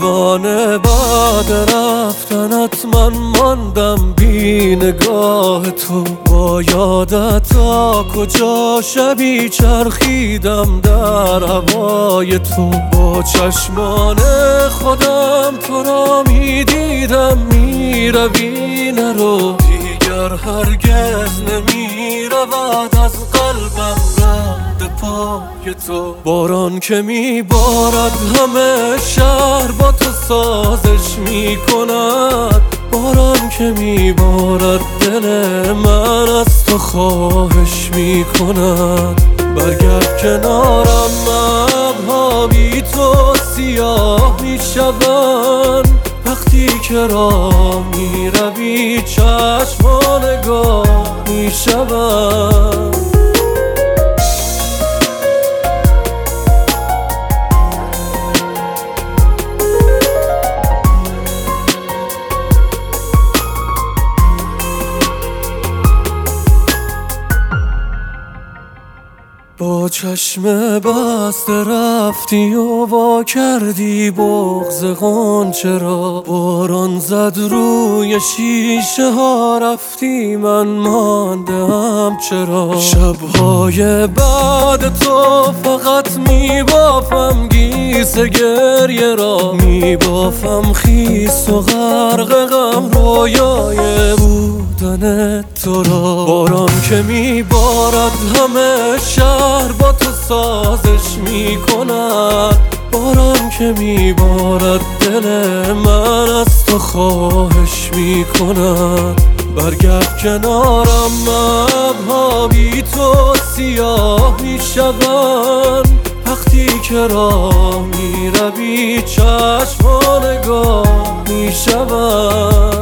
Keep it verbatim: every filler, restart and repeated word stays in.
پروانه بعد رفتنت من ماندم بی نگاه تو، با یادت تا کجا شبی چرخیدم در هوای تو. با چشمان خودم تو را می دیدم می روی نرو، دیگر هرگز نمی رود از قلبم رد پای تو. باران که می بارد همه شهر با تو سازش می کند، باران که می بارد دل من از تو خواهش می کند. برگرد کنارم ابرها بی تو سیاه می شوند، وقتی که راه می روی چشم نگاه می شوند. با چشم بسته رفتی و وا کردی بغض غنچه را، باران زد روی شیشه ها رفتی من ماندم چرا. شبهای بعد تو فقط می بافم گیس گریه را، می بافم خیس و غرق غم رویای بودن تو را. باران که می بارد همه شهر با تو سازش می کند، باران که می بارد دل من از تو خواهش می کند. برگرد کنارم ابرها بی تو سیاه می شوند، وقتی که راه می روی چشم نگاه می شوند.